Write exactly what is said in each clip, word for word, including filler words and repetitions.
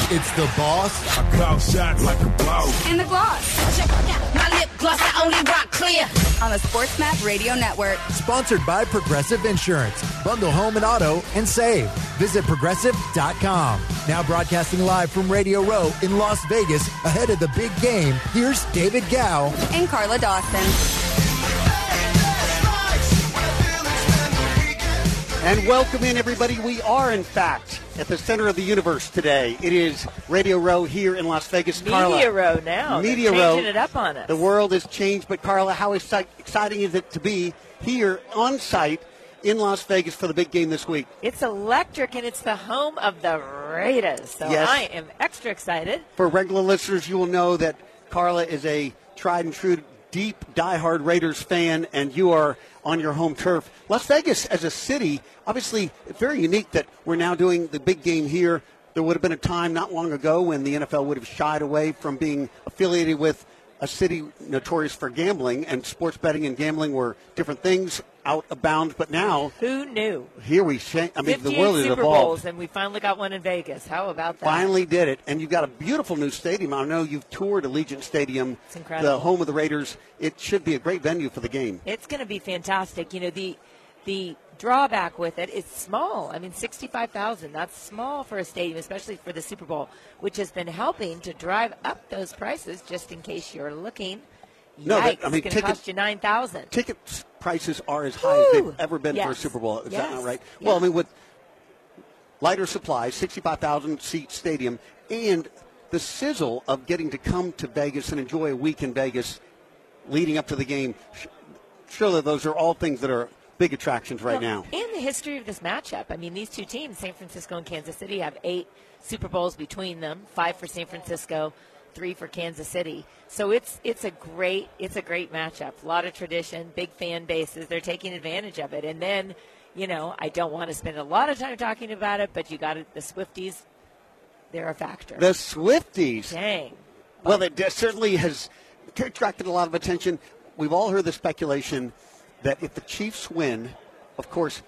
It's the boss. I call shots like a boss. And the gloss. Check out my lip gloss. I only rock clear. On the SportsMap Radio Network. Sponsored by Progressive Insurance. Bundle home and auto and save. Visit progressive dot com. Now broadcasting live from Radio Row in Las Vegas ahead of the big game. Here's David Gow and Carla Dawson. And welcome in, everybody. We are, in fact, at the center of the universe today. It is Radio Row here in Las Vegas. Media Carla, Row now. Media They're Row. changing it up on us. The world has changed, but Carla, how exci- exciting is it to be here on site in Las Vegas for the big game this week? It's electric, and it's the home of the Raiders. So yes. I am extra excited. For regular listeners, you will know that Carla is a tried and true, deep, diehard Raiders fan, and you are on your home turf. Las Vegas as a city, obviously very unique that we're now doing the big game here. There would have been a time not long ago when the N F L would have shied away from being affiliated with a city notorious for gambling, and sports betting and gambling were different things out of bounds. But now, who knew? Here we, sh- I mean, the world has Super evolved. Bowls, and we finally got one in Vegas. How about that? Finally did it, and you've got a beautiful new stadium. I know you've toured Allegiant Stadium, it's incredible. The home of the Raiders. It should be a great venue for the game. It's going to be fantastic. You know, the the drawback with it is small. I mean, sixty-five thousand. That's small for a stadium, especially for the Super Bowl, which has been helping to drive up those prices. Just in case you're looking. No, Yikes, that, I mean, it's going to ticket, cost you nine thousand dollars. Ticket prices are as high Woo! as they've ever been yes. for a Super Bowl. Is yes. that not right? Yeah. Well, I mean, with lighter supply, sixty-five thousand seat stadium, and the sizzle of getting to come to Vegas and enjoy a week in Vegas leading up to the game, surely those are all things that are big attractions right well, now. And the history of this matchup. I mean, these two teams, San Francisco and Kansas City, have eight Super Bowls between them, five for San Francisco, three for Kansas City. So it's it's a great it's a great matchup. A lot of tradition, big fan bases. They're taking advantage of it. And then, you know, I don't want to spend a lot of time talking about it, but you got it, the Swifties. They're a factor. The Swifties. Dang. Well, it certainly has attracted a lot of attention. We've all heard the speculation that if the Chiefs win, of course,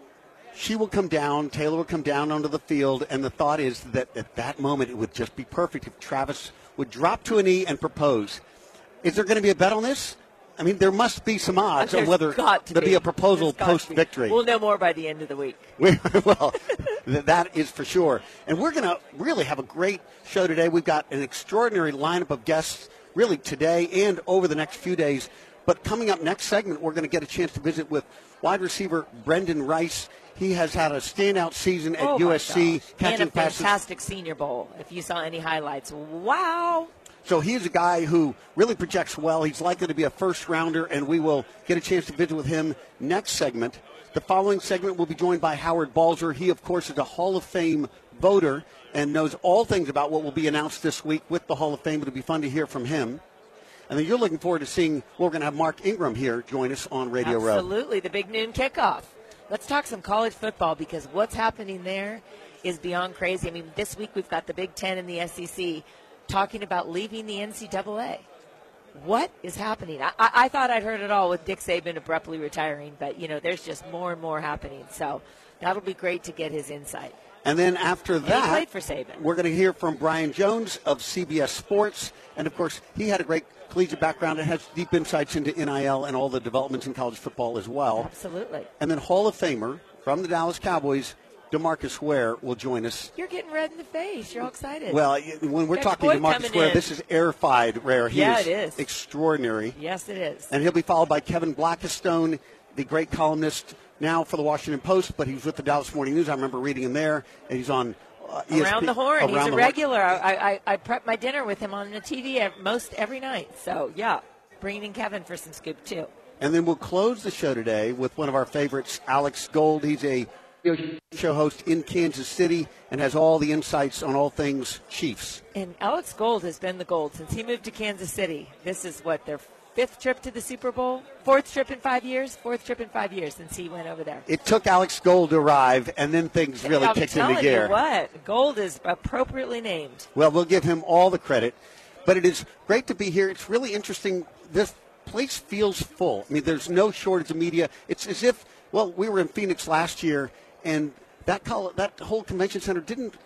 she will come down, Taylor will come down onto the field, and the thought is that at that moment it would just be perfect if Travis would drop to a knee and propose. Is there going to be a bet on this? I mean, there must be some odds There's on whether got to there'll be. be a proposal post-victory. We'll know more by the end of the week. Well, that is for sure. And we're going to really have a great show today. We've got an extraordinary lineup of guests really today and over the next few days. But coming up next segment, we're going to get a chance to visit with wide receiver Brendan Rice. He has had a standout season at oh U S C. And a passes. fantastic Senior Bowl, if you saw any highlights. Wow. So he's a guy who really projects well. He's likely to be a first-rounder, and we will get a chance to visit with him next segment. The following segment will be joined by Howard Balzer. He, of course, is a Hall of Fame voter and knows all things about what will be announced this week with the Hall of Fame. It'll be fun to hear from him. And then you're looking forward to seeing, well, we're going to have Mark Ingram here join us on Radio Absolutely, Row. Absolutely, the big noon kickoff. Let's talk some college football because what's happening there is beyond crazy. I mean, this week we've got the Big Ten and the S E C talking about leaving the N C double A. What is happening? I, I, I thought I'd heard it all with Dick Saban abruptly retiring, but, you know, there's just more and more happening. So that'll be great to get his insight. And then after and that, he played for Saban. We're going to hear from Brian Jones of C B S Sports. And, of course, he had a great collegiate background and has deep insights into N I L and all the developments in college football as well. Absolutely. And then Hall of Famer from the Dallas Cowboys, DeMarcus Ware, will join us. You're getting red in the face. You're all excited. Well, when we're Got talking DeMarcus Ware, in. this is airified Ware. He yeah, is it is. extraordinary. Yes, it is. And he'll be followed by Kevin Blackistone, the great columnist now for the Washington Post, but he's with the Dallas Morning News. I remember reading him there, and he's on uh, E S P N. Around the Horn. Around He's a the regular. I, I, I prep my dinner with him on the T V every, most every night. So, yeah, bringing in Kevin for some scoop, too. And then we'll close the show today with one of our favorites, Alex Gold. He's a show host in Kansas City and has all the insights on all things Chiefs. And Alex Gold has been the gold since he moved to Kansas City. This is what, their fifth trip to the Super Bowl? Fourth trip in five years? Fourth trip in five years since he went over there. It took Alex Gold to arrive, and then things really I'm kicked into telling gear. you what, Gold is appropriately named. Well, we'll give him all the credit. But it is great to be here. It's really interesting. This place feels full. I mean, there's no shortage of media. It's as if, well, we were in Phoenix last year, and that col- that whole convention center didn't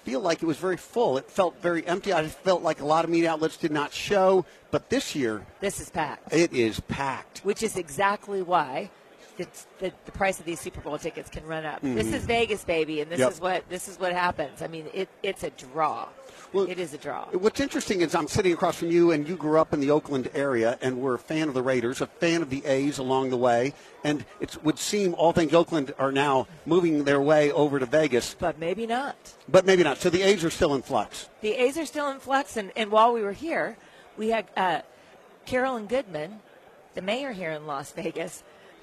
feel like it was very full. It felt very empty. I felt like a lot of media outlets did not show. But this year, this is packed. It is packed. Which is exactly why it's, the, the price of these Super Bowl tickets can run up. Mm-hmm. This is Vegas, baby, and this yep. is what this is what happens. I mean, it, it's a draw. Well, it is a draw. What's interesting is I'm sitting across from you, and you grew up in the Oakland area, and we're a fan of the Raiders, a fan of the A's along the way, and it would seem all things Oakland are now moving their way over to Vegas. But maybe not. But maybe not. So the A's are still in flux. The A's are still in flux, and, and while we were here, we had uh, Carolyn Goodman, the mayor here in Las Vegas,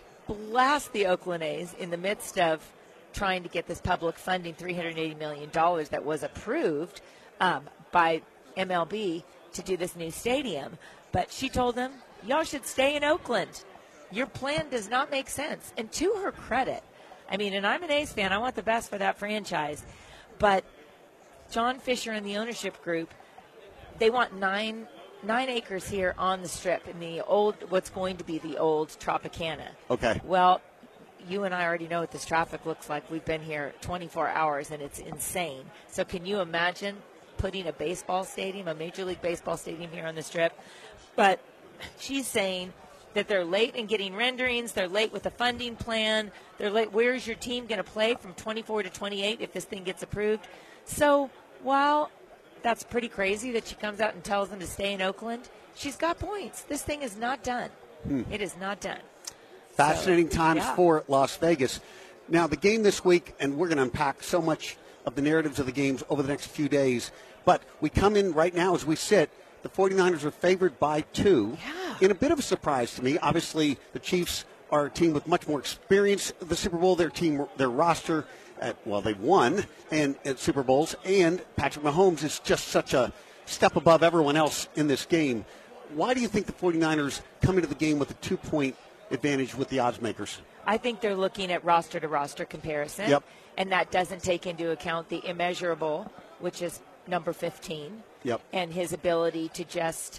blast the Oakland A's in the midst of trying to get this public funding, three hundred eighty million dollars that was approved Um, by M L B to do this new stadium. But she told them, y'all should stay in Oakland. Your plan does not make sense. And to her credit, I mean, and I'm an A's fan, I want the best for that franchise, but John Fisher and the ownership group, they want nine nine acres here on the Strip in the old, what's going to be the old Tropicana. Okay. Well, you and I already know what this traffic looks like. We've been here twenty-four hours, and it's insane. So can you imagine putting a baseball stadium, a Major League Baseball stadium here on the Strip? But she's saying that they're late in getting renderings. They're late with the funding plan. They're late. Where's your team going to play from twenty-four to twenty-eight if this thing gets approved? So while that's pretty crazy that she comes out and tells them to stay in Oakland, she's got points. This thing is not done. Hmm. It is not done. Fascinating so, times yeah. for Las Vegas. Now, the game this week, and we're going to unpack so much of the narratives of the games over the next few days, but we come in right now as we sit. The 49ers are favored by two. Yeah. In a bit of a surprise to me. Obviously, the Chiefs are a team with much more experience at the Super Bowl. Their team, their roster, at, well, they've won and at Super Bowls, and Patrick Mahomes is just such a step above everyone else in this game. Why do you think the 49ers come into the game with a two-point advantage with the odds makers? I think they're looking at roster-to-roster comparison, yep. and that doesn't take into account the immeasurable, which is number fifteen, yep. and his ability to just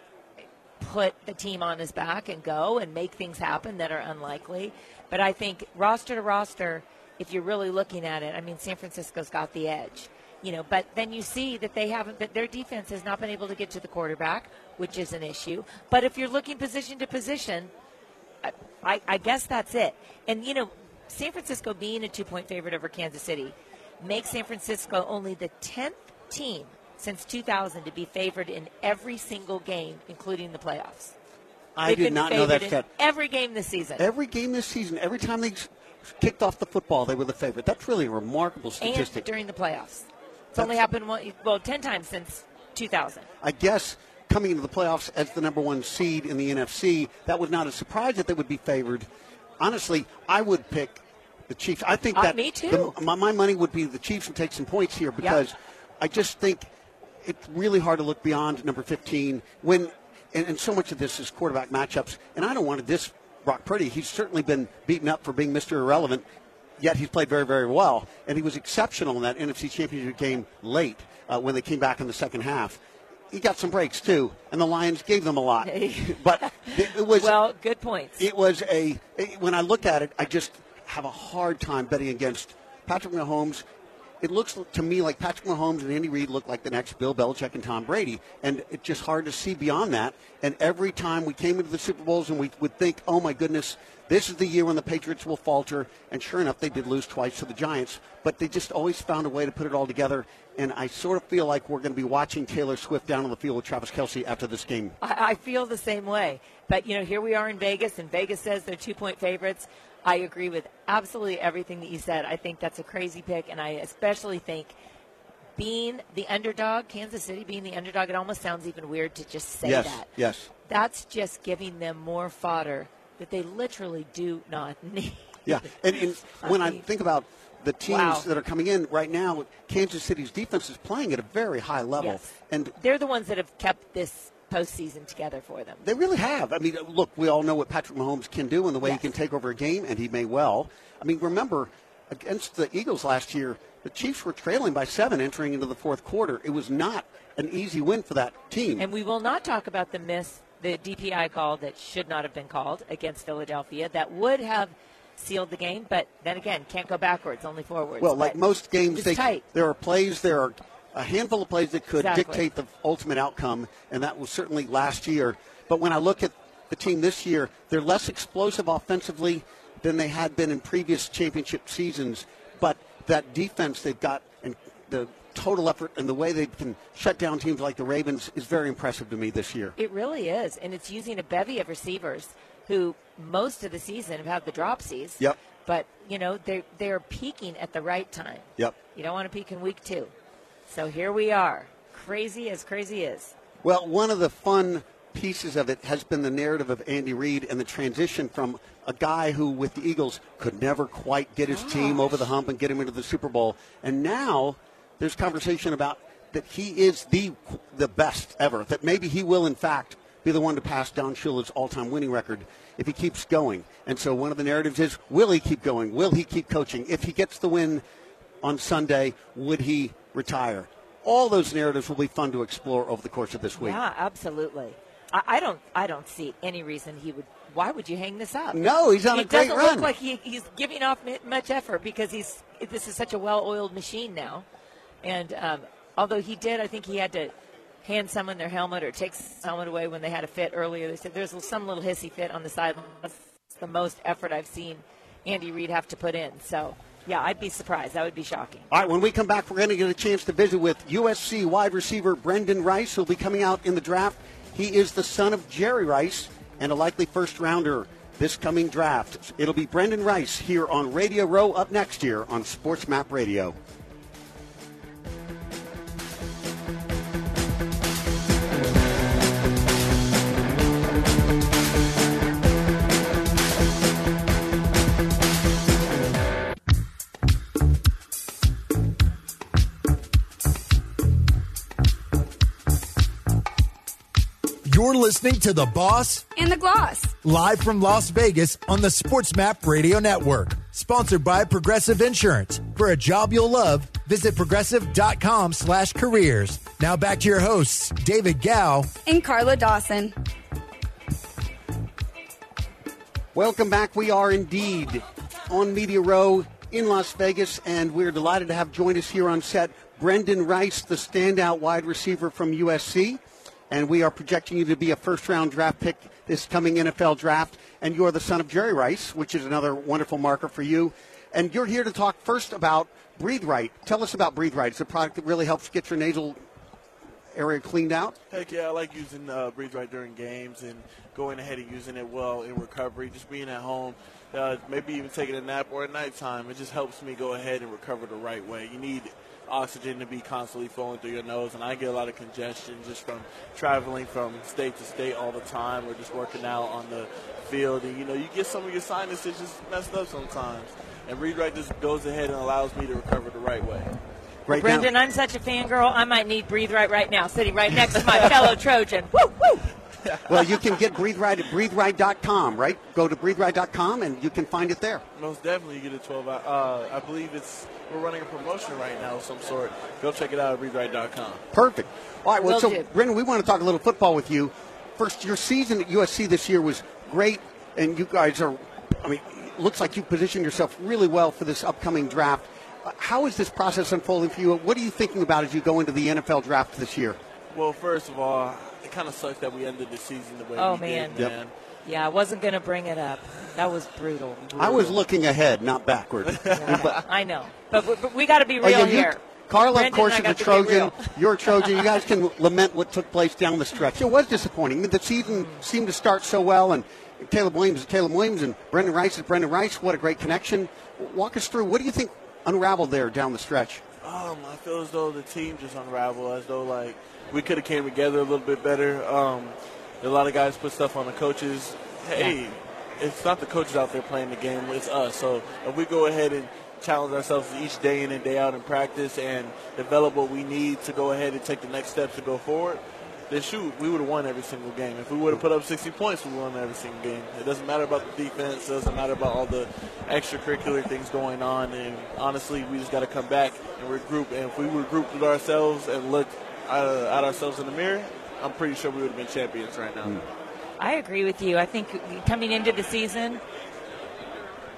put the team on his back and go and make things happen that are unlikely. But I think roster-to-roster, if you're really looking at it, I mean, San Francisco's got the edge. You know, but then you see that they haven't, that their defense has not been able to get to the quarterback, which is an issue. But if you're looking position to position, I, I guess that's it. And, you know, San Francisco being a two-point favorite over Kansas City makes San Francisco only the tenth team since two thousand to be favored in every single game, including the playoffs. I They've did been not know that. in Stat. Every game this season. Every game this season, every time they kicked off the football, they were the favorite. That's really a remarkable statistic. And during the playoffs. It's That's, only happened, one, well, ten times since two thousand. I guess coming into the playoffs as the number one seed in the N F C, that was not a surprise that they would be favored. Honestly, I would pick the Chiefs. I think uh, that me too. The, my, my money would be the Chiefs would take some points here because yep. I just think it's really hard to look beyond number fifteen when, and, and so much of this is quarterback matchups. And I don't want to diss Brock Purdy. He's certainly been beaten up for being Mister Irrelevant, yet he's played very, very well. And he was exceptional in that N F C Championship game late uh, when they came back in the second half. He got some breaks, too, and the Lions gave them a lot. But it was... Well, good points. It was a... When I look at it, I just have a hard time betting against Patrick Mahomes. It looks to me like Patrick Mahomes and Andy Reid look like the next Bill Belichick and Tom Brady, and it's just hard to see beyond that. And every time we came into the Super Bowls and we would think, oh, my goodness, this is the year when the Patriots will falter, and sure enough, they did lose twice to the Giants, but they just always found a way to put it all together. And I sort of feel like we're going to be watching Taylor Swift down on the field with Travis Kelce after this game. I, I feel the same way. But, you know, here we are in Vegas, and Vegas says they're two-point favorites. I agree with absolutely everything that you said. I think that's a crazy pick, and I especially think being the underdog, Kansas City being the underdog, it almost sounds even weird to just say yes, that. Yes, That's just giving them more fodder that they literally do not need. Yeah, and, and when I think about the teams wow. that are coming in right now, Kansas City's defense is playing at a very high level. Yes. And they're the ones that have kept this postseason together for them. They really have. I mean, look, we all know what Patrick Mahomes can do and the way yes. he can take over a game, and he may well. I mean, remember, against the Eagles last year, the Chiefs were trailing by seven entering into the fourth quarter. It was not an easy win for that team. And we will not talk about the miss, the D P I call that should not have been called against Philadelphia that would have sealed the game. But then again, can't go backwards, only forwards. Well, like but most games, it's they, tight. there are plays, there are a handful of plays that could Exactly. dictate the ultimate outcome, and that was certainly last year. But when I look at the team this year, they're less explosive offensively than they had been in previous championship seasons. But that defense they've got and the total effort and the way they can shut down teams like the Ravens is very impressive to me this year. It really is, and it's using a bevy of receivers who most of the season have had the dropsies. Yep. But, you know, they're, they're peaking at the right time. Yep. You don't want to peak in week two. So here we are, crazy as crazy is. Well, one of the fun pieces of it has been the narrative of Andy Reid and the transition from a guy who, with the Eagles, could never quite get his team over the hump and get him into the Super Bowl. And now there's conversation about that he is the the best ever, that maybe he will, in fact, be the one to pass Don Shula's all-time winning record if he keeps going. And so one of the narratives is, will he keep going? Will he keep coaching? If he gets the win on Sunday, would he retire? All those narratives will be fun to explore over the course of this week. Yeah, absolutely. I, I don't I don't see any reason he would. Why would you hang this up? No, he's on he a great doesn't run. look like he, he's giving off much effort because he's this is such a well-oiled machine now. And um, although he did, I think he had to hand someone their helmet or take the helmet away when they had a fit earlier. They said there's some little hissy fit on the sideline. That's the most effort I've seen Andy Reid have to put in. So, yeah, I'd be surprised. That would be shocking. All right, when we come back, we're going to get a chance to visit with U S C wide receiver Brendan Rice, who'll be coming out in the draft. He is the son of Jerry Rice and a likely first-rounder this coming draft. It'll be Brendan Rice here on Radio Row up next year on Sports Map Radio. You're listening to The Boss And the Gloss. live from Las Vegas on the Sports Map Radio Network. Sponsored by Progressive Insurance. For a job you'll love, visit progressive.com slash careers. Now back to your hosts, David Gow. And Carla Dawson. Welcome back. We are indeed on Media Row in Las Vegas, and we're delighted to have joined us here on set Brendan Rice, the standout wide receiver from U S C. And we are projecting you to be a first-round draft pick this coming N F L draft. And you are the son of Jerry Rice, which is another wonderful marker for you. And you're here to talk first about Breathe Right. Tell us about Breathe Right. It's a product that really helps get your nasal area cleaned out. Heck yeah, I like using uh, Breathe Right during games and going ahead and using it well in recovery, just being at home, uh, maybe even taking a nap or at nighttime. It just helps me go ahead and recover the right way. You need oxygen to be constantly flowing through your nose, and I get a lot of congestion just from traveling from state to state all the time or just working out on the field. And, you know, you get some of your sinuses just messed up sometimes. And Breathe Right just goes ahead and allows me to recover the right way. Right Brendan, now. I'm such a fangirl. I might need Breathe Right right now, sitting right next to my fellow Trojan. Woo, woo. Well, you can get Breathe Right at breathe right dot com, right? Go to breathe right dot com, and you can find it there. Most definitely, you get a twelve hour. Uh, I believe it's we're running a promotion right now of some sort. Go check it out at breathe right dot com. Perfect. All right, well, Will so, do. Brendan, we want to talk a little football with you. First, your season at U S C this year was great, and you guys are, I mean, it looks like you positioned yourself really well for this upcoming draft. Uh, How is this process unfolding for you? What are you thinking about as you go into the N F L draft this year? Well, first of all, it kind of sucks that we ended the season the way Oh, we man. did, Yep. man. Yeah, I wasn't going to bring it up. That was brutal. I was looking ahead, not backward. But- I know. But, but, but we got to be Oh, real yeah, you- here. Carla, Brendan of course, and is I a got to be Trojan. real. You're a Trojan. You guys can lament what took place down the stretch. It was disappointing. I mean, the season seemed to start so well, and Caleb Williams is Caleb Williams, and Brendan Rice is Brendan Rice. What a great connection. Walk us through. What do you think unraveled there down the stretch? Um, I feel as though the team just unraveled, as though like we could have came together a little bit better. Um, a lot of guys put stuff on the coaches. Hey, yeah. It's not the coaches out there playing the game; it's us. So if we go ahead and challenge ourselves each day in and day out in practice and develop what we need to go ahead and take the next steps to go forward, then shoot, we would have won every single game. If we would have put up sixty points, we would have won every single game. It doesn't matter about the defense. It doesn't matter about all the extracurricular things going on. And honestly, we just got to come back and regroup. And if we regrouped with ourselves and looked uh, at ourselves in the mirror, I'm pretty sure we would have been champions right now. Mm. I agree with you. I think coming into the season,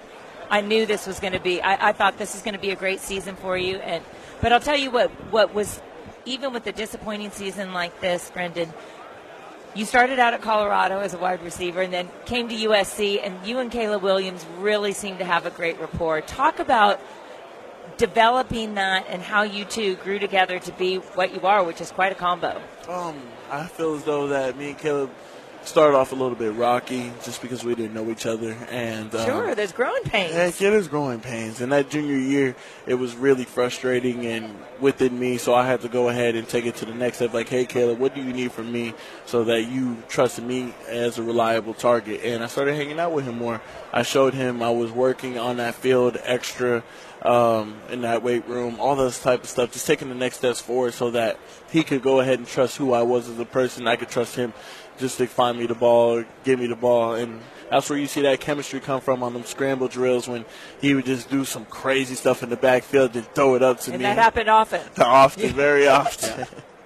I knew this was going to be. I, I thought this was going to be a great season for you. And but I'll tell you what. What was even with the disappointing season like this, Brendan. You started out at Colorado as a wide receiver, and then came to U S C. And you and Caleb Williams really seemed to have a great rapport. Talk about developing that and how you two grew together to be what you are, which is quite a combo. Um, I feel as though that me and Caleb started off a little bit rocky just because we didn't know each other. And um, sure, there's growing pains. Heck, yeah, there's growing pains. And that junior year, it was really frustrating and within me, so I had to go ahead and take it to the next step. Like, hey, Caleb, what do you need from me so that you trusted me as a reliable target? And I started hanging out with him more. I showed him I was working on that field extra um, in that weight room, all this type of stuff, just taking the next steps forward so that he could go ahead and trust who I was as a person. I could trust him just to find me the ball, give me the ball. And that's where you see that chemistry come from on them scramble drills when he would just do some crazy stuff in the backfield and throw it up to and me. And that happened often. Often, very often.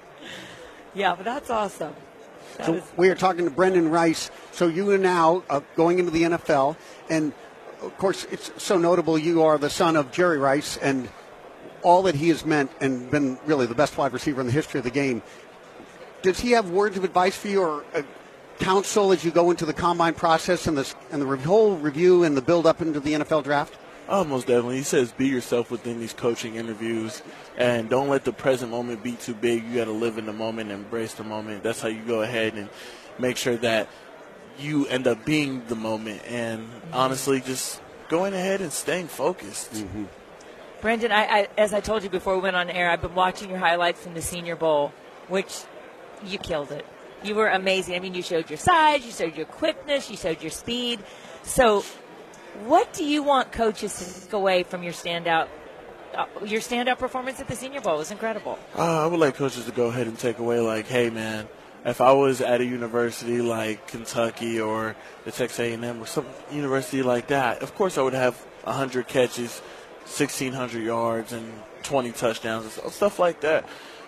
Yeah, but that's awesome. That so is- we are talking to Brendan Rice. So you are now uh, going into the N F L. And, of course, it's so notable you are the son of Jerry Rice and all that he has meant and been really the best wide receiver in the history of the game. Does he have words of advice for you or uh, counsel as you go into the combine process and the and the re- whole review and the build up into the N F L draft? Oh, most definitely. He says be yourself within these coaching interviews and don't let the present moment be too big. You got to live in the moment and embrace the moment. That's how you go ahead and make sure that you end up being the moment and honestly just going ahead and staying focused. Mm-hmm. Brendan, I, I, as I told you before we went on air, I've been watching your highlights from the Senior Bowl, which you killed it. You were amazing. I mean, you showed your size, you showed your quickness, you showed your speed. So what do you want coaches to take away from your standout uh, your standout performance at the Senior Bowl? It was incredible. Uh, I would like coaches to go ahead and take away, like, hey, man, if I was at a university like Kentucky or the Texas A and M or some university like that, of course I would have one hundred catches, sixteen hundred yards, and twenty touchdowns and stuff like that.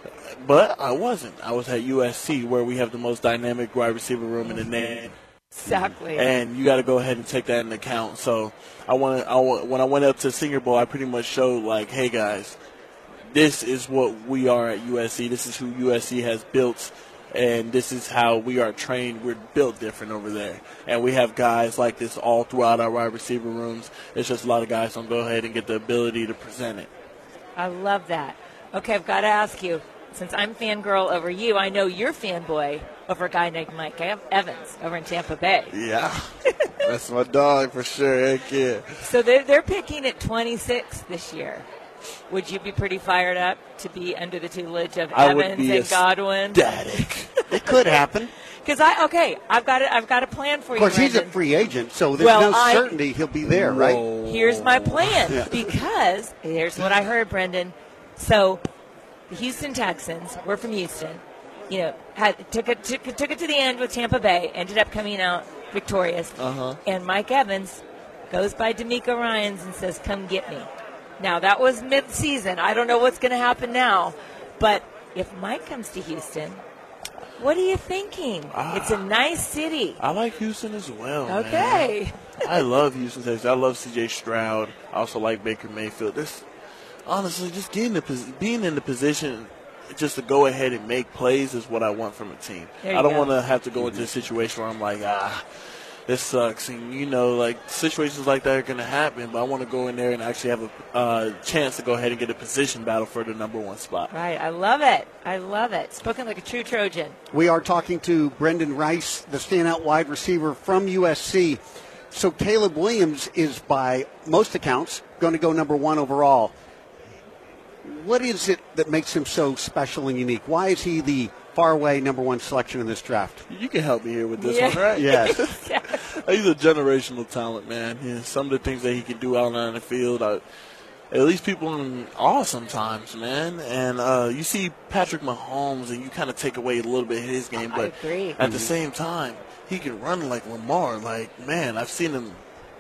But I wasn't. I was at U S C, where we have the most dynamic wide receiver room in the nation. Exactly. And you got to go ahead and take that into account. So I want I want, when I went up to Senior Bowl, I pretty much showed, like, hey, guys, this is what we are at U S C. This is who U S C has built, and this is how we are trained. We're built different over there. And we have guys like this all throughout our wide receiver rooms. It's just a lot of guys don't go ahead and get the ability to present it. I love that. Okay, I've got to ask you, since I'm fangirl over you, I know you're fanboy over a guy named Mike Evans over in Tampa Bay. Yeah, that's my dog for sure. Heck yeah. So they're, they're picking at twenty-six this year. Would you be pretty fired up to be under the tutelage of I would Evans be and Godwin? ecstatic. It could happen. Because I okay, I've got a, I've got a plan for Of you. course, he's a Brendan. free agent, so there's Well, no I- certainty he'll be there, right? Here's my plan. Yeah. Because here's what I heard, Brendan. So the Houston Texans, we're from Houston, you know, had took it took, took it to the end with Tampa Bay, ended up coming out victorious. Uh-huh. And Mike Evans goes by D'Amico Ryans and says, "Come get me." Now that was mid-season. I don't know what's going to happen now, but if Mike comes to Houston, what are you thinking? Ah. It's a nice city. I like Houston as well. Okay. Man. I love Houston Texans. I love C J Stroud. I also like Baker Mayfield. This, honestly, just getting the pos- being in the position just to go ahead and make plays is what I want from a team. There you I don't go. want to have to go into a situation where I'm like, ah, this sucks. And, you know, like, situations like that are going to happen, but I want to go in there and actually have a uh, chance to go ahead and get a position battle for the number one spot. Right. I love it. I love it. Spoken like a true Trojan. We are talking to Brendan Rice, the standout wide receiver from U S C. So Caleb Williams is, by most accounts, going to go number one overall. What is it that makes him so special and unique? Why is he the far-away number one selection in this draft? You can help me here with this Yeah. one, right? Yes. He's a generational talent, man. Yeah, some of the things that he can do out on the field, uh, at least people in awe sometimes, man. And uh, you see Patrick Mahomes, and you kind of take away a little bit of his game, I but agree. at the same time, he can run like Lamar. Like, man, I've seen him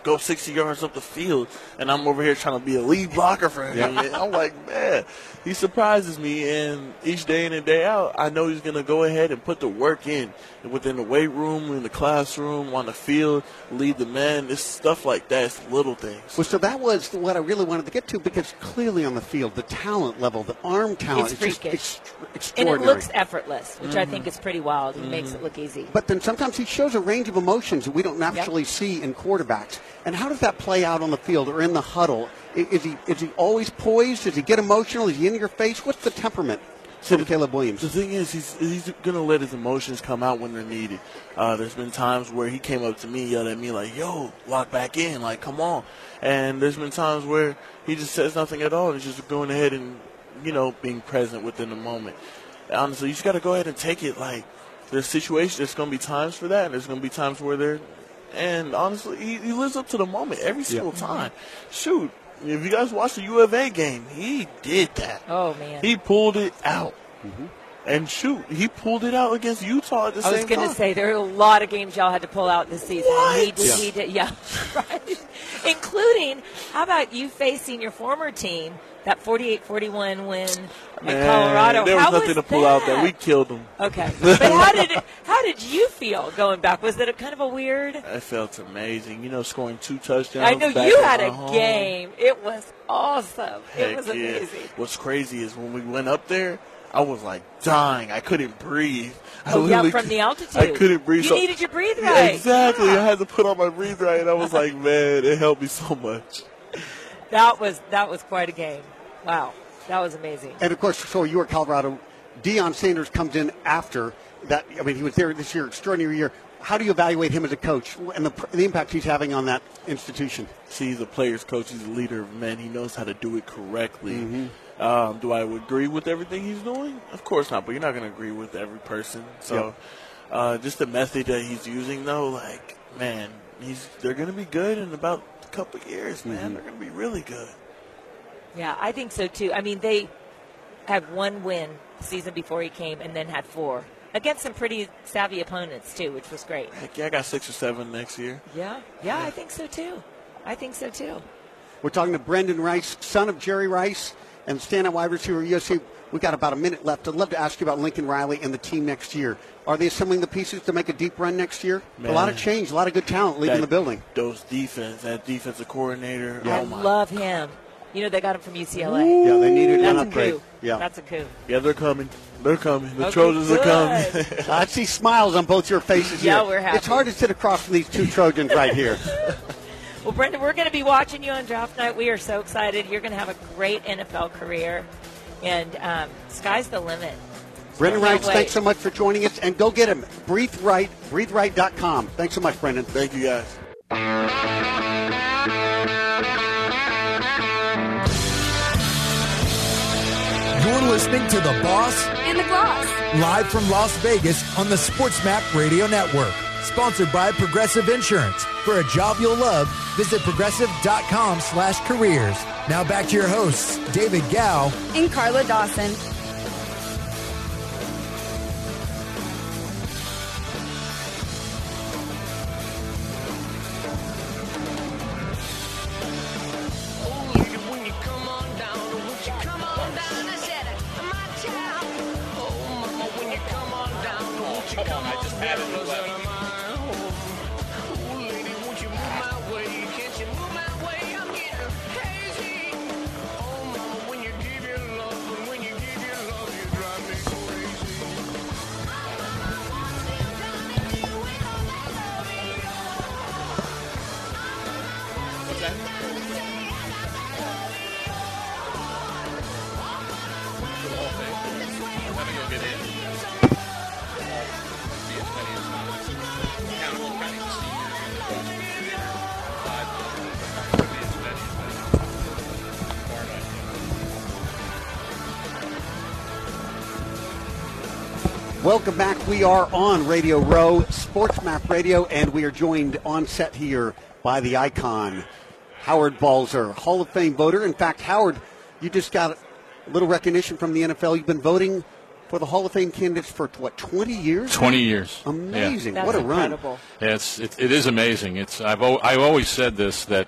go sixty yards up the field, and I'm over here trying to be a lead blocker for him. Yeah. And I'm like, man, he surprises me, and each day in and day out, I know he's going to go ahead and put the work in within the weight room, in the classroom, on the field, lead the men. It's stuff like that. It's little things. Well, so that was what I really wanted to get to, because clearly on the field, the talent level, the arm talent, It's is just freakish. ext- And extraordinary. it looks effortless, which Mm-hmm. I think is pretty wild. He makes it look easy. But then sometimes he shows a range of emotions that we don't naturally see in quarterbacks. And how does that play out on the field or in the huddle? I- Is he is he always poised? Does he get emotional? Is he in your face? What's the temperament of Caleb Williams? The thing is, he's he's going to let his emotions come out when they're needed. Uh, there's been times where he came up to me, yelled at me like, yo, lock back in, like, come on. And there's been times where he just says nothing at all. He's just going ahead and, you know, being present within the moment. Honestly, you just got to go ahead and take it. Like, there's situations, there's going to be times for that, and there's going to be times where they're, and honestly, he, he lives up to the moment every single time. Shoot, if you guys watched the U of A game, he did that. Oh, man. He pulled it out. Mm-hmm. And shoot, he pulled it out against Utah at the I same was going time. to say, there are a lot of games y'all had to pull out this season. What? He did, Yeah. he did, yeah, right. Including, how about you facing your former team, that forty-eight forty-one win at Man, Colorado? there was how nothing was to pull that? out there. We killed them. Okay, but how did it, how did you feel going back? Was it a kind of a weird? It felt amazing. You know, scoring two touchdowns. I know back you at had my a home. game. It was awesome. It Heck was yeah. amazing. What's crazy is when we went up there, I was like dying. I couldn't breathe. I Oh, yeah, literally from the altitude. I couldn't breathe. You so, needed your breathe Yeah, right. exactly. Yeah. I had to put on my breathe right, and I was like, man, it helped me so much. That was that was quite a game. Wow, that was amazing. And of course, so you were at Colorado. Deion Sanders comes in after that. I mean, he was there this year, extraordinary year. How do you evaluate him as a coach and the, the impact he's having on that institution? See, he's a player's coach. He's a leader of men. He knows how to do it correctly. Um, do I agree with everything he's doing? Of course not, but you're not going to agree with every person. So Yep. uh, just the method that he's using, though, like, man, he's they're going to be good in about a couple of years, man. They're going to be really good. Yeah, I think so too. I mean, they had one win the season before he came, and then had four against some pretty savvy opponents too, which was great. Heck yeah, I got six or seven next year. Yeah, yeah, I think so too. I think so too. We're talking to Brendan Rice, son of Jerry Rice, and standout wide receiver at U S C. We've got about a minute left. I'd love to ask you about Lincoln Riley and the team next year. Are they assembling the pieces to make a deep run next year? Man. A lot of change, a lot of good talent leaving That- the building. Those defense, that defensive coordinator. I Oh my. love him. You know, they got him from U C L A. Yeah, they needed an That's a upgrade. coup. Yeah. That's a coup. Yeah, they're coming. They're coming. The Okay, Trojans good. are coming. I see smiles on both your faces Yeah, here. we're happy. It's hard to sit across from these two Trojans right here. Well, Brendan, we're going to be watching you on draft night. We are so excited. You're going to have a great N F L career, and um, sky's the limit. Brendan Can't Rice, wait. thanks so much for joining us, and go get him. Breathe Right, breathe right dot com. Thanks so much, Brendan. Thank you, guys. You're listening to The Boss And the Gloss. live from Las Vegas on the SportsMap Radio Network. Sponsored by Progressive Insurance. For a job you'll love, visit progressive.com slash careers. Now back to your hosts, David Gow And Carla Dawson. Welcome back. We are on Radio Row, SportsMap Radio, and we are joined on set here by the icon, Howard Balzer, Hall of Fame voter. In fact, Howard, you just got a little recognition from the N F L. You've been voting for the Hall of Fame candidates for, what, twenty years? twenty years. Amazing. That's What a incredible. run. Yeah, it's, it, it is amazing. It's I've o- I've always said this, that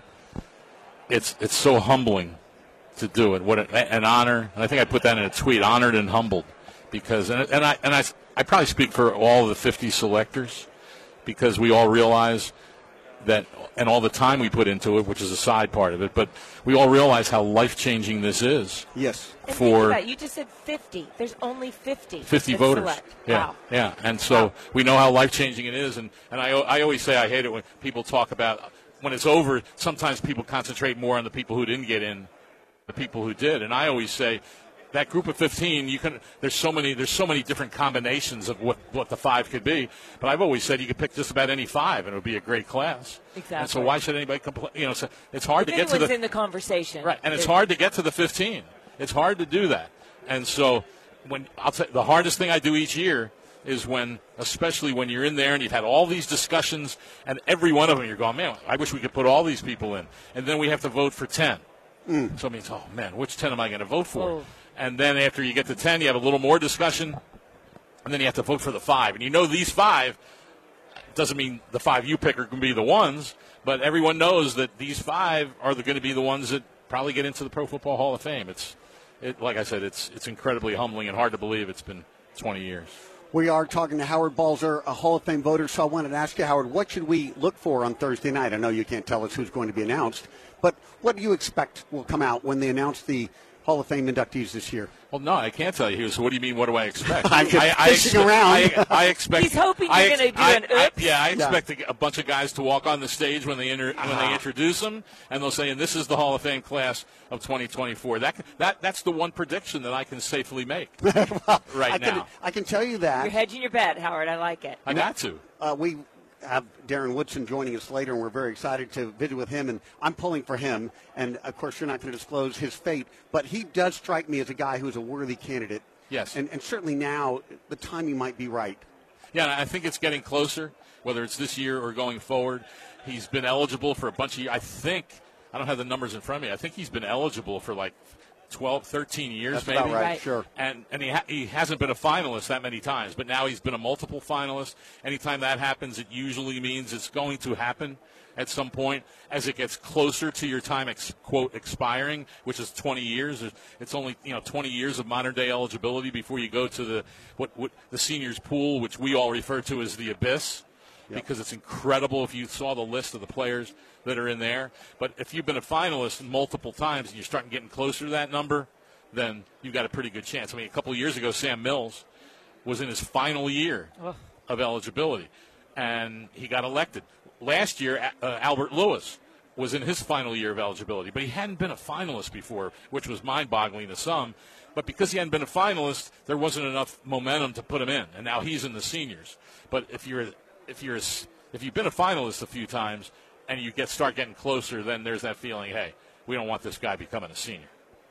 it's it's so humbling to do it. What a, an honor, and I think I put that in a tweet, honored and humbled, because and, and I and I I probably speak for all the fifty selectors, because we all realize that, and all the time we put into it, which is a side part of it, but we all realize how life-changing this is. Yes. And For think about it, you just said fifty. There's only fifty. fifty that voters. select. Yeah, Wow. yeah. And so Wow. we know how life-changing it is. And, and I, I always say I hate it when people talk about, when it's over, sometimes people concentrate more on the people who didn't get in, the people who did. And I always say, that group of fifteen, you can. There's so many. There's so many different combinations of what, what the five could be. But I've always said you could pick just about any five, and it would be a great class. Exactly. And so why should anybody complain? You know, so it's hard If to get to anyone's the in the conversation. right, and it's it- hard to get to the fifteen. It's hard to do that. And so when I'll tell the hardest thing I do each year is when, especially when you're in there and you've had all these discussions, and every one of them you're going, man, I wish we could put all these people in, and then we have to vote for ten. Mm. So it means, oh man, which ten am I going to vote for? Oh. And then after you get to ten, you have a little more discussion, and then you have to vote for the five. And you know these five doesn't mean the five you pick are going to be the ones, but everyone knows that these five are going to be the ones that probably get into the Pro Football Hall of Fame. It's, it, like I said, it's it's incredibly humbling and hard to believe it's been twenty years. We are talking to Howard Balzer, a Hall of Fame voter. So I wanted to ask you, Howard, what should we look for on Thursday night? I know you can't tell us who's going to be announced, but what do you expect will come out when they announce the Hall of Fame inductees this year? Well, no, I can't tell you. So what do you mean, what do I expect? I'm just I, I fishing expect, around. I, I expect. He's hoping you're I gonna ex- do I- an I- oops. Yeah, I Yeah. expect a, a bunch of guys to walk on the stage when they inter, when Ah. they introduce them, and they'll say, "And this is the Hall of Fame class of twenty twenty-four." That that that's the one prediction that I can safely make right I can, now. I can tell you that. You're hedging your bet, Howard. I like it. I got to. Uh, we have Darren Woodson joining us later, and we're very excited to visit with him. And I'm pulling for him. And, of course, you're not going to disclose his fate. But he does strike me as a guy who's a worthy candidate. Yes. And, and certainly now the timing might be right. Yeah, and I think it's getting closer, whether it's this year or going forward. He's been eligible for a bunch of years. I think, I don't have the numbers in front of me, I think he's been eligible for like twelve, thirteen years That's maybe. about right, Right. sure. And and he ha- he hasn't been a finalist that many times, but now he's been a multiple finalist. Anytime that happens, it usually means it's going to happen at some point as it gets closer to your time, ex- quote, expiring, which is twenty years. It's only, you know, twenty years of modern-day eligibility before you go to the what, what the seniors pool, which we all refer to as the abyss, because it's incredible if you saw the list of the players that are in there. But if you've been a finalist multiple times and you're starting getting closer to that number, then you've got a pretty good chance. I mean, a couple of years ago, Sam Mills was in his final year Oh. of eligibility, and he got elected. Last year, uh, Albert Lewis was in his final year of eligibility, but he hadn't been a finalist before, which was mind-boggling to some. But because he hadn't been a finalist, there wasn't enough momentum to put him in, and now he's in the seniors. But if you're if you're if you've been a finalist a few times and you get start getting closer, then there's that feeling, hey, we don't want this guy becoming a senior.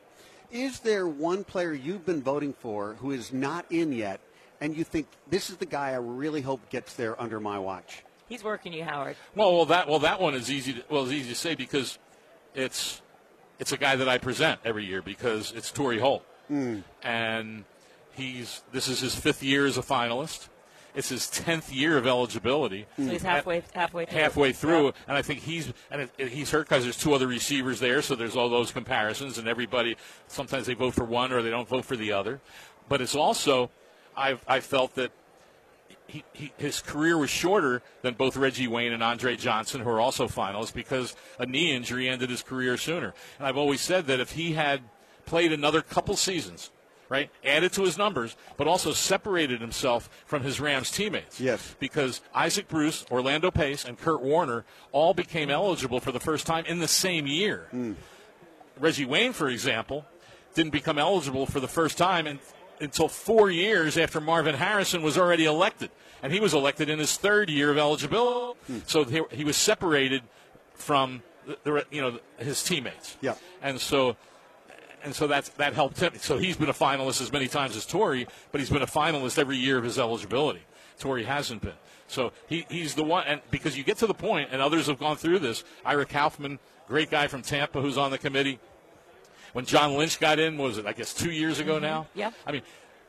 Is there one player you've been voting for who is not in yet, and you think this is the guy I really hope gets there under my watch? He's working you, Howard. Well, well, that well that one is easy. To, well, it's easy to say because it's it's a guy that I present every year because it's Torrey Holt, mm. and he's this is his fifth year as a finalist. It's his tenth year of eligibility. So he's halfway halfway through. Halfway through, Yeah. and I think he's and it, it, he's hurt because there's two other receivers there, so there's all those comparisons, and everybody sometimes they vote for one or they don't vote for the other. But it's also I've I felt that. He, he, his career was shorter than both Reggie Wayne and Andre Johnson, who are also finalists, because a knee injury ended his career sooner. And I've always said that if he had played another couple seasons, right, added to his numbers, but also separated himself from his Rams teammates. Yes. Because Isaac Bruce, Orlando Pace, and Kurt Warner all became eligible for the first time in the same year. Mm. Reggie Wayne, for example, didn't become eligible for the first time in, until four years after Marvin Harrison was already elected. And he was elected in his third year of eligibility. Hmm. So he, he was separated from the, the you know his teammates. Yeah. And so and so that's that helped him. So he's been a finalist as many times as Torrey, but he's been a finalist every year of his eligibility. Torrey hasn't been. So he, he's the one, and because you get to the point, and others have gone through this. Ira Kaufman, great guy from Tampa who's on the committee. When John Lynch got in, what was it, I guess, two years ago now? Yeah. I mean,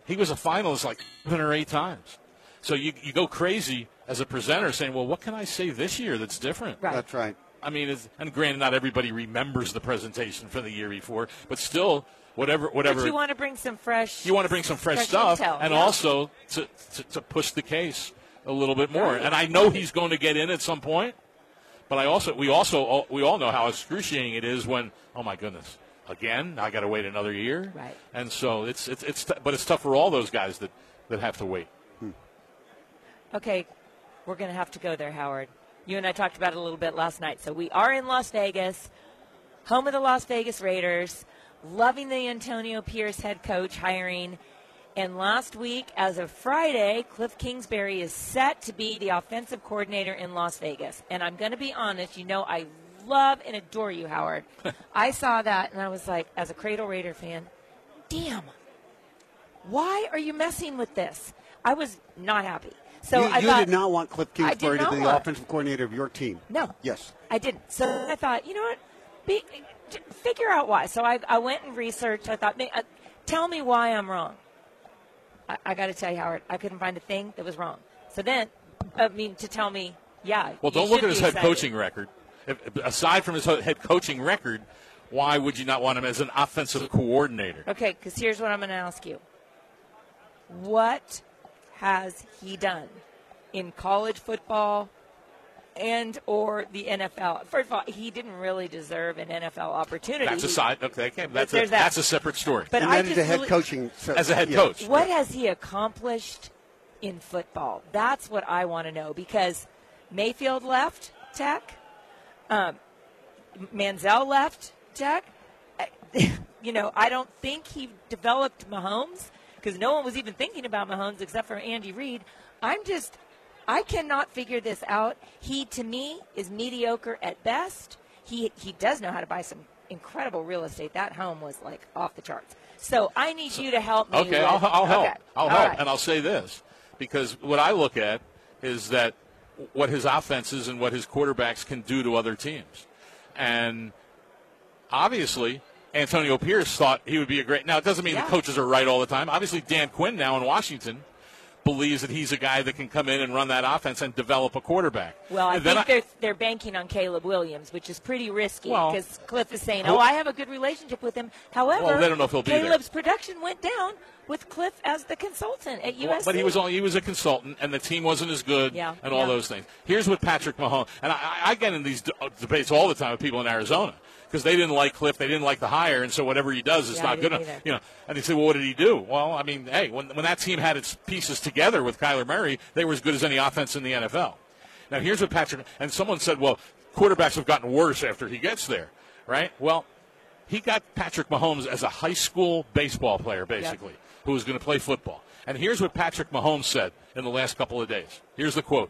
he was a finalist like seven or eight times. So you you go crazy as a presenter saying, well, what can I say this year that's different? Right. That's right. I mean, it's, and granted, not everybody remembers the presentation from the year before, but still, whatever, whatever. But you want to bring some fresh. You want to bring some fresh, fresh stuff, intel, and yeah. also to, to to push the case a little bit more. And I know he's going to get in at some point, but I also we also we all know how excruciating it is when, oh my goodness, again, I got to wait another year. Right. And so it's it's it's t- but it's tough for all those guys that that have to wait. Hmm. Okay, we're going to have to go there, Howard. You and I talked about it a little bit last night. So we are in Las Vegas, home of the Las Vegas Raiders, loving the Antonio Pierce head coach hiring. And last week, as of Friday, Cliff Kingsbury is set to be the offensive coordinator in Las Vegas. And I'm going to be honest, you know I love and adore you, Howard. I saw that, and I was like, as a Cradle Raider fan, damn, why are you messing with this? I was not happy. So you I you thought, did not want Cliff Kingsbury to be the want. offensive coordinator of your team. No. Yes. I didn't. So I thought, you know what? Be, figure out why. So I, I went and researched. I thought, uh, tell me why I'm wrong. I, I got to tell you, Howard, I couldn't find a thing that was wrong. So then, I mean, to tell me, yeah. Well, don't look at his head coaching record. If, aside from his head coaching record, why would you not want him as an offensive coordinator? Okay, because here's what I'm going to ask you. What has he done in college football and or the N F L? First of all, he didn't really deserve an N F L opportunity. That's a side. Okay, that's a, that. that's a separate story. But and I that is just a head really, coaching. So, as a head yeah. coach. What has he accomplished in football? That's what I want to know, because Mayfield left Tech, um, Manziel left Tech. You know, I don't think he developed Mahomes, because no one was even thinking about Mahomes except for Andy Reid. I'm just, I cannot figure this out. He, to me, is mediocre at best. He he does know how to buy some incredible real estate. That home was, like, off the charts. So I need so, you to help me. Okay, with, I'll, I'll help. Okay. I'll All help. right. And I'll say this, because what I look at is that what his offenses and what his quarterbacks can do to other teams. And obviously, Antonio Pierce thought he would be a great – now, it doesn't mean yeah. the coaches are right all the time. Obviously, Dan Quinn now in Washington believes that he's a guy that can come in and run that offense and develop a quarterback. Well, I and think I, they're, they're banking on Caleb Williams, which is pretty risky, Well, because Cliff is saying, well, oh, I have a good relationship with him. However, well, they don't know if he'll be there. Caleb's production went down with Cliff as the consultant at U S C. But he was only, he was a consultant, and the team wasn't as good, Yeah, and all yeah. those things. Here's what Patrick Mahomes, and I, I get in these d- debates all the time with people in Arizona, because they didn't like Cliff, they didn't like the hire, and so whatever he does is Yeah, not I good didn't enough. either. You know, and they say, well, what did he do? Well, I mean, hey, when when that team had its pieces together with Kyler Murray, they were as good as any offense in the N F L. Now, here's what Patrick, and someone said, well, quarterbacks have gotten worse after he gets there, right? Well, he got Patrick Mahomes as a high school baseball player, basically, Yep. who was going to play football. And here's what Patrick Mahomes said in the last couple of days. Here's the quote.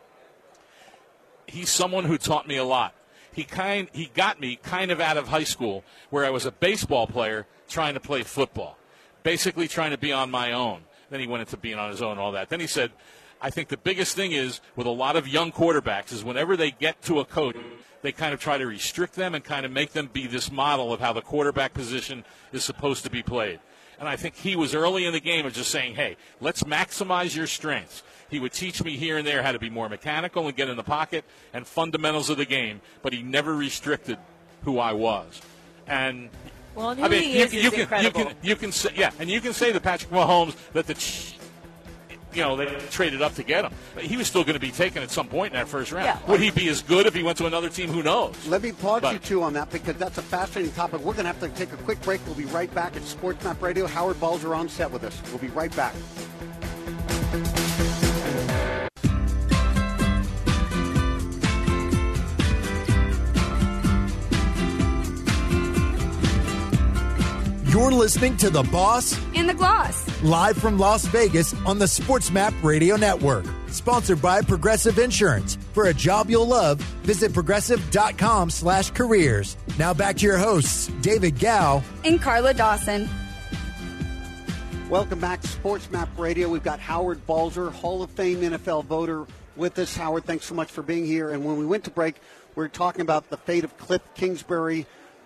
He's someone who taught me a lot. He kind he got me kind of out of high school, where I was a baseball player trying to play football, basically trying to be on my own. Then he went into being on his own and all that. Then he said, I think the biggest thing is with a lot of young quarterbacks is whenever they get to a coach, they kind of try to restrict them and kind of make them be this model of how the quarterback position is supposed to be played. And I think he was early in the game of just saying, hey, let's maximize your strengths. He would teach me here and there how to be more mechanical and get in the pocket and fundamentals of the game, but he never restricted who I was. And Well, and who I mean, he you, is you is can incredible. you can you can say yeah, and you can say that Patrick Mahomes that the you know they traded up to get him, but he was still going to be taken at some point in that first round. Yeah. Would he be as good if he went to another team? Who knows? Let me pause But- you two on that, because that's a fascinating topic. We're going to have to take a quick break. We'll be right back at Sports Map Radio. Howard Balzer on set with us. We'll be right back. You're listening to The Boss In the Gloss. live from Las Vegas on the Sports Map Radio Network. Sponsored by Progressive Insurance. For a job you'll love, visit progressive.com slash careers. Now back to your hosts, David Gow. And Carla Dawson. Welcome back to Sports Map Radio. We've got Howard Balzer, Hall of Fame N F L voter, with us. Howard, thanks so much for being here. And when we went to break, we were talking about the fate of Cliff Kingsbury,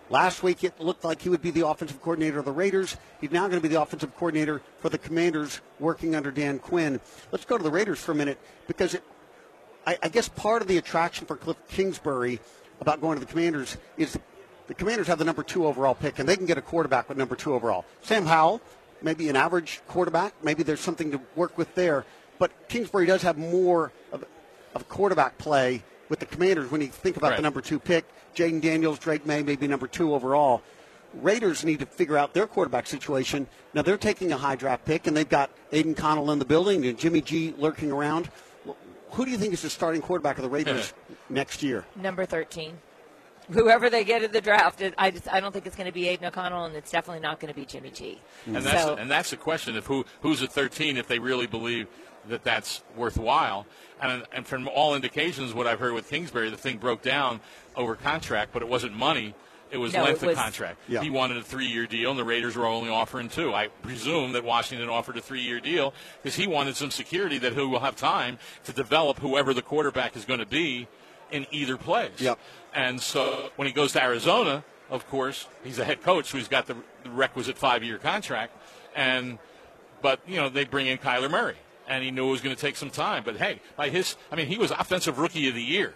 Last week, it looked like he would be the offensive coordinator of the Raiders. He's now going to be the offensive coordinator for the Commanders, working under Dan Quinn. Let's go to the Raiders for a minute, because it, I, I guess part of the attraction for Cliff Kingsbury about going to the Commanders is the Commanders have the number two overall pick, and they can get a quarterback with number two overall. Sam Howell, maybe an average quarterback. Maybe there's something to work with there. But Kingsbury does have more of, of quarterback play with the Commanders when you think about right. the number two pick. Jaden Daniels, Drake May, maybe number two overall. Raiders need to figure out their quarterback situation. Now, they're taking a high draft pick, and they've got Aiden Connell in the building and Jimmy G lurking around. Who do you think is the starting quarterback of the Raiders next year? Number thirteen. Whoever they get in the draft, I just I don't think it's going to be Aiden O'Connell, and it's definitely not going to be Jimmy G. And that's so, and that's the question of who who's at thirteen if they really believe that that's worthwhile. And and from all indications, what I've heard with Kingsbury, the thing broke down over contract, but it wasn't money. It was no, length it was, of contract. Yeah. He wanted a three-year deal, and the Raiders were only offering two. I presume that Washington offered a three-year deal because he wanted some security that he will have time to develop whoever the quarterback is going to be in either place. Yep. And so when he goes to Arizona, of course, he's a head coach, so he's got the requisite five-year contract. And but, you know, they bring in Kyler Murray, and he knew it was going to take some time. But, hey, by his – I mean, he was Offensive Rookie of the Year.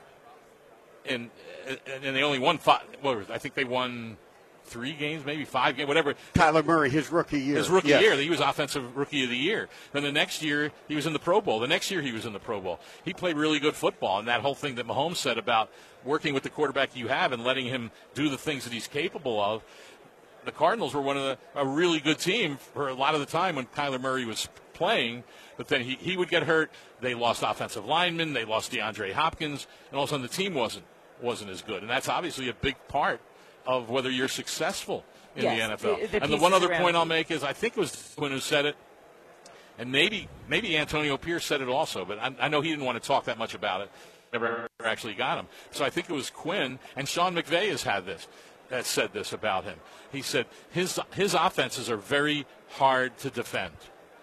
And, and they only won five – what was it? I think they won three games, maybe five games, whatever. Kyler Murray, his rookie year. His rookie yes. year. He was Offensive Rookie of the Year. Then the next year, he was in the Pro Bowl. The next year, he was in the Pro Bowl. He played really good football. And that whole thing that Mahomes said about working with the quarterback you have and letting him do the things that he's capable of, the Cardinals were one of the a really good team for a lot of the time when Kyler Murray was playing. But then he, he would get hurt. They lost offensive linemen. They lost DeAndre Hopkins. And all of a sudden, the team wasn't wasn't as good. And that's obviously a big part of whether you're successful in yes, the N F L. The, the and the one other around. point I'll make is I think it was Quinn who said it, and maybe maybe Antonio Pierce said it also, but I, I know he didn't want to talk that much about it. Never actually got him. So I think it was Quinn, and Sean McVay has had this, has said this about him. He said his his offenses are very hard to defend.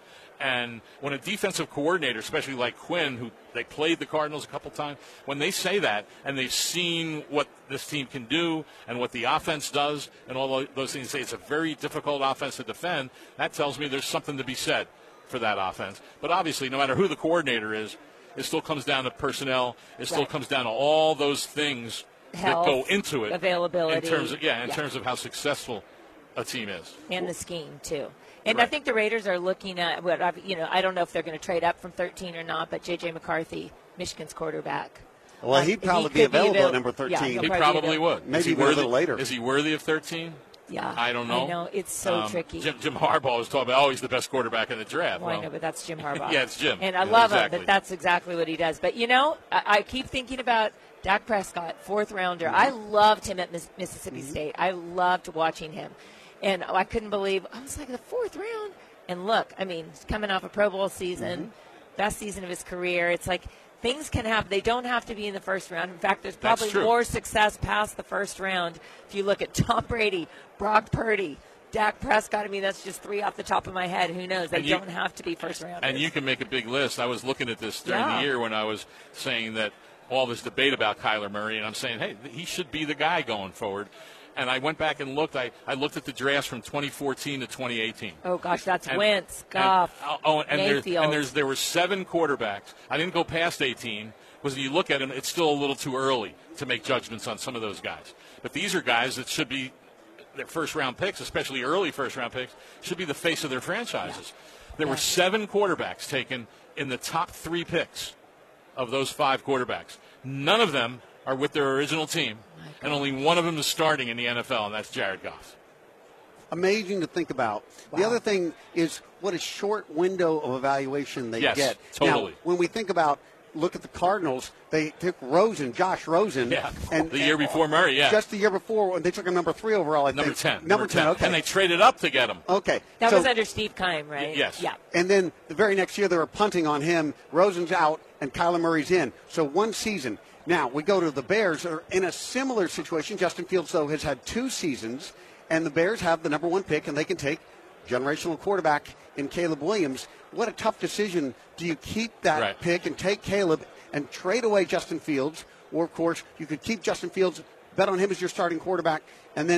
And when a defensive coordinator, especially like Quinn, who they played the Cardinals a couple times, when they say that and they've seen what this team can do and what the offense does and all those things, say it's a very difficult offense to defend, that tells me there's something to be said for that offense. But obviously, no matter who the coordinator is, it still comes down to personnel. It still right. comes down to all those things Health, that go into it. availability. In terms of, yeah, in yeah. terms of how successful a team is. And the scheme, too. And right. I think the Raiders are looking at what I've, you know, I don't know if they're going to trade up from thirteen or not, but J J McCarthy, Michigan's quarterback. Well, he'd probably he be available avail- at number thirteen. Yeah, He he'll probably be would. Maybe is he even a worthy, little later. Is he worthy of thirteen? Yeah. I don't know. I know. It's so Um, tricky. Jim, Jim Harbaugh was talking about, oh, he's the best quarterback in the draft. Well, well, I know, but that's Jim Harbaugh. yeah, it's Jim. And I Yeah, love exactly. him, but that's exactly what he does. But, you know, I, I keep thinking about Dak Prescott, fourth rounder. Mm-hmm. I loved him at Miss, Mississippi Mm-hmm. State. I loved watching him. And I couldn't believe, I was like, the fourth round? And look, I mean, he's coming off a Pro Bowl season, Mm-hmm. best season of his career. It's like things can happen. They don't have to be in the first round. In fact, there's That's probably true. more success past the first round if you look at Tom Brady, Brock Purdy, Dak Prescott. I mean, that's just three off the top of my head. Who knows? They And you- don't have to be first rounders. And you can make a big list. I was looking at this during Yeah. the year when I was saying that all this debate about Kyler Murray, and I'm saying, hey, he should be the guy going forward. And I went back and looked. I, I looked at the drafts from twenty fourteen to twenty eighteen. Oh gosh, that's And- Wentz, Goff, And, oh, and, there's, Mayfield. and there's there were seven quarterbacks. I didn't go past eighteen because if you look at them, it's still a little too early to make judgments on some of those guys. But these are guys that should be their first round picks, especially early first round picks, should be the face of their franchises. There Yeah. were seven quarterbacks taken in the top three picks of those five quarterbacks. None of them are with their original team, and only one of them is starting in the N F L, and that's Jared Goff. Amazing to think about. The Wow. other thing is what a short window of evaluation they Yes, get. totally. Now, when we think about, look at the Cardinals, they took Rosen, Josh Rosen. Yeah, and, the year before Murray, yeah. Just the year before, when they took him number three overall, I Number think. ten. Number ten, okay. And they traded up to get him. Okay. that so, was under Steve Keim, right? Y- yes. Yeah. And then the very next year, they were punting on him. Rosen's out, and Kyler Murray's in. So one season. Now, we go to the Bears, are in a similar situation. Justin Fields, though, has had two seasons, and the Bears have the number one pick, and they can take generational quarterback in Caleb Williams. What a tough decision. Do you keep that Right. pick and take Caleb and trade away Justin Fields? Or, of course, you could keep Justin Fields, bet on him as your starting quarterback, and then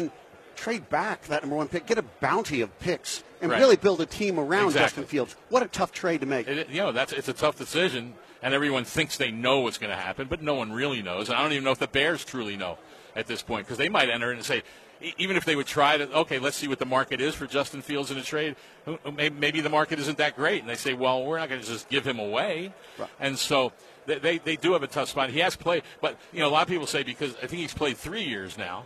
trade back that number one pick, get a bounty of picks, and Right. really build a team around Exactly. Justin Fields. What a tough trade to make. It, you know, that's it's a tough decision, and everyone thinks they know what's going to happen, but no one really knows. And I don't even know if the Bears truly know at this point, because they might enter in and say, e- even if they would try to, okay, let's see what the market is for Justin Fields in a trade. who- Maybe, maybe the market isn't that great, and they say, well, we're not going to just give him away. Right. And so they, they they do have a tough spot. He has played, but you know, a lot of people say because I think he's played three years now,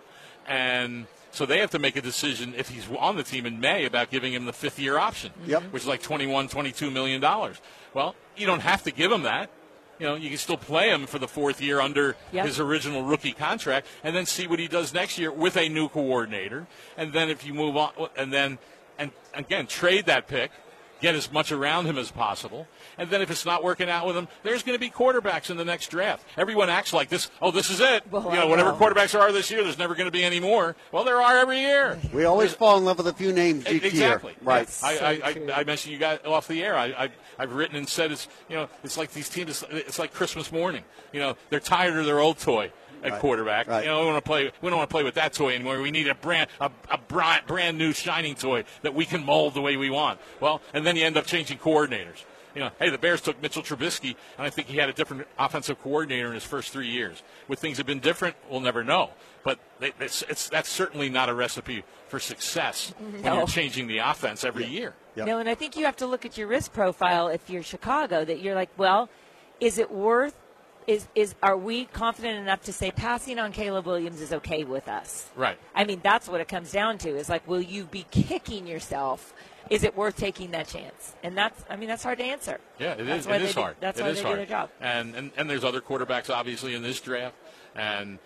and so they have to make a decision if he's on the team in May about giving him the fifth year option, Yep. which is like twenty-one, twenty-two million dollars. Well, you don't have to give him that. You know, you can still play him for the fourth year under Yep. his original rookie contract, and then see what he does next year with a new coordinator. And then if you move on, and then and again trade that pick, get as much around him as possible. And then if it's not working out with him, there's going to be quarterbacks in the next draft. Everyone acts like this. Oh, this is it. Well, you know, I whatever know. quarterbacks are this year, there's never going to be any more. Well, there are every year. We always fall in love with a few names each Exactly. year. Right. Yes. I, So I, true. I, I mentioned you got off the air. I, I, I've written and said it's you know it's like these teams. It's, it's like Christmas morning. You know they're tired of their old toy at Right. quarterback. Right. You know we want to play. We don't want to play with that toy anymore. We need a brand a, a brand, brand new shining toy that we can mold the way we want. Well, and then you end up changing coordinators. You know, hey, the Bears took Mitchell Trubisky, and I think he had a different offensive coordinator in his first three years. Would things have been different? We'll never know. But they, it's, it's, that's certainly not a recipe for success when No. you're changing the offense every year. Yep. No, and I think you have to look at your risk profile if you're Chicago, that you're like, well, is it worth, is, is are we confident enough to say passing on Caleb Williams is okay with us? Right. I mean, that's what it comes down to is like, will you be kicking yourself? Is it worth taking that chance? And that's, I mean, that's hard to answer. Yeah, it That's is. why It they is do- hard. That's It why is they hard. do their job. And, and and there's other quarterbacks obviously in this draft. And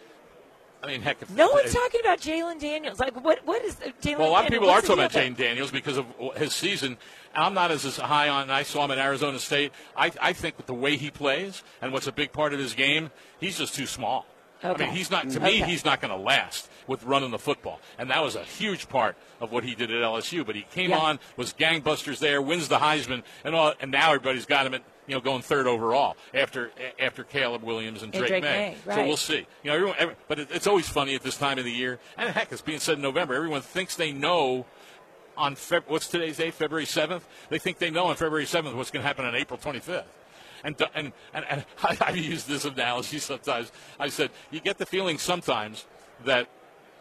I mean, heck, if No one's talking about Jalen Daniels. Like, what? What is uh, Jalen? Well, a lot of Daniels? people are What's the talking about deal Jane Daniels because of his season. I'm not as, as high on. I saw him at Arizona State. I, I think with the way he plays and what's a big part of his game, he's just too small. I Okay. mean, he's not. To me, Okay. he's not going to last with running the football, and that was a huge part of what he did at L S U. But he came Yeah. on, was gangbusters there, wins the Heisman, and all. And now everybody's got him at you know going third overall after after Caleb Williams and And Drake, Drake May. May, So right. we'll see. You know, everyone. Every, but it, it's always funny at this time of the year, and heck, it's being said in November. Everyone thinks they know. On Feb- what's today's date? February seventh. They think they know on February seventh what's going to happen on April twenty-fifth. And and and, and I, I use this analogy sometimes. I said you get the feeling sometimes that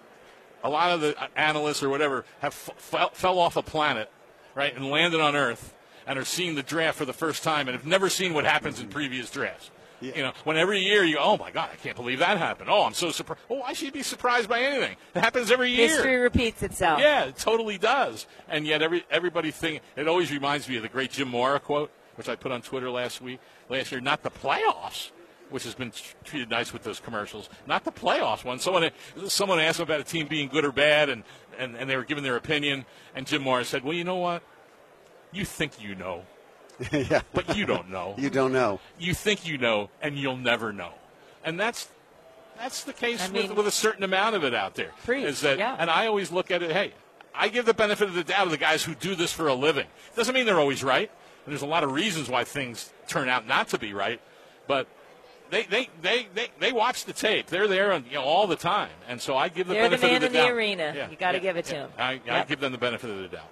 a lot of the analysts or whatever have f- fell, fell off a planet, right, and landed on Earth and are seeing the draft for the first time and have never seen what happens in previous drafts. Yeah. You know, when every year you go, oh my God, I can't believe that happened. Oh, I'm so surprised. Oh, why should you be surprised by anything? It happens every year. History repeats itself. Yeah, it totally does. And yet every everybody think it always reminds me of the great Jim Mora quote, which I put on Twitter last week, last year. Not the playoffs, which has been treated nice with those commercials. Not the playoffs one. Someone someone asked him about a team being good or bad, and, and, and they were giving their opinion. And Jim Mora said, "Well, you know what? You think you know, yeah. but you don't know. You don't know. You think you know, and you'll never know." And that's that's the case I mean- with, with a certain amount of it out there. Preach, Is that, yeah. and I always look at it, hey, I give the benefit of the doubt to the guys who do this for a living. Doesn't mean they're always right. And there's a lot of reasons why things turn out not to be right, but they they, they, they, they watch the tape. They're there on, you know, all the time. And so I give the They're the benefit man of the in the doubt. arena. Yeah, You gotta yeah, give it to yeah. 'em. I, I Yep. give them the benefit of the doubt.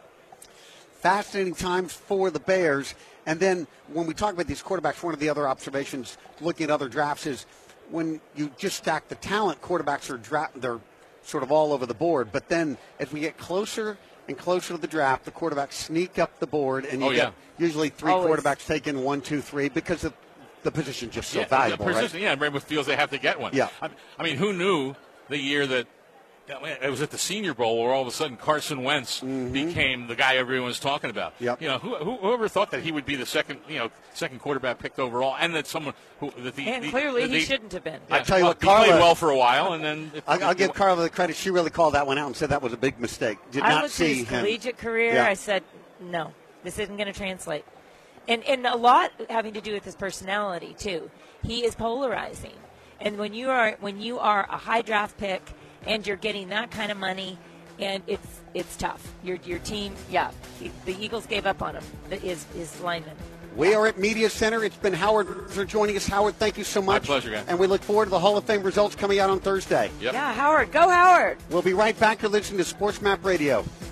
Fascinating times for the Bears. And then when we talk about these quarterbacks, one of the other observations looking at other drafts is when you just stack the talent, quarterbacks are dra- they're sort of all over the board. But then as we get closer and closer to the draft, the quarterbacks sneak up the board, and you Oh, get yeah. usually three Always. quarterbacks taken one, two, three because of the position's just so yeah, valuable, the right? position, yeah, everyone feels they have to get one. Yeah. I, I mean, who knew the year that it was at the Senior Bowl where all of a sudden Carson Wentz became the guy everyone was talking about. Mm-hmm. Yep. You know, who, who, whoever thought that he would be the second, you know, second quarterback picked overall, and that someone who that the And the- clearly the, he the- shouldn't have been. I tell you well, what, he played Carla- well for a while, and then it, I'll, I'll it- give Carla the credit. She really called that one out and said that was a big mistake. Did I not looked at see his him. collegiate career. Yeah. I said, no, this isn't going to translate. And and a lot having to do with his personality too. He is polarizing, and when you are when you are a high draft pick and you're getting that kind of money, and it's it's tough. Your your team, yeah, the Eagles gave up on him. His his lineman. We are at Media Center. It's been Howard for joining us. Howard, thank you so much. My pleasure, guys. And we look forward to the Hall of Fame results coming out on Thursday. Yep. Yeah, Howard, go Howard. We'll be right back. You're listening to Sports Map Radio.